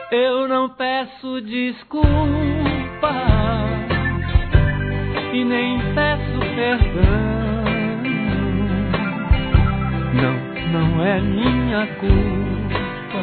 Eu não peço desculpa e nem peço perdão. Não é minha culpa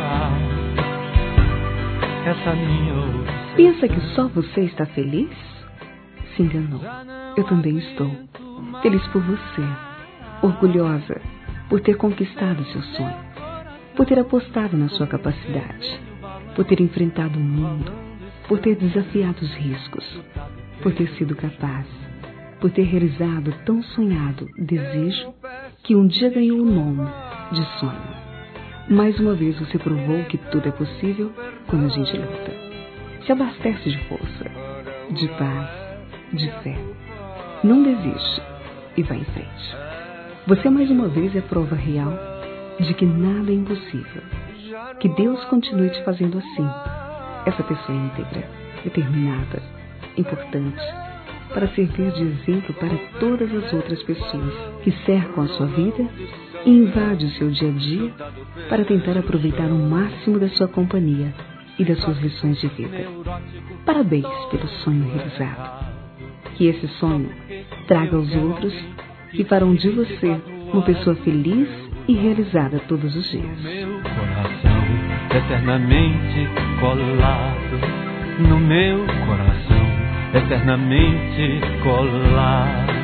essa minha opção. Pensa que só você está feliz? Se enganou. Eu também estou. Feliz por você. Orgulhosa por ter conquistado seu sonho. Por ter apostado na sua capacidade. Por ter enfrentado o mundo. Por ter desafiado os riscos. Por ter sido capaz. Por ter realizado tão sonhado desejo que um dia ganhou o nome de sonho. Mais uma vez você provou que tudo é possível quando a gente luta. Se abastece de força, de paz, de fé. Não desiste e vai em frente. Você mais uma vez é prova real de que nada é impossível. Que Deus continue te fazendo assim. Essa pessoa íntegra, determinada, importante, para servir de exemplo para todas as outras pessoas que cercam a sua vida e invadem o seu dia a dia para tentar aproveitar o máximo da sua companhia e das suas lições de vida. Parabéns pelo sonho realizado. Que esse sonho traga aos outros e farão de você uma pessoa feliz e realizada todos os dias. Meu coração eternamente colado, no meu coração eternamente colado.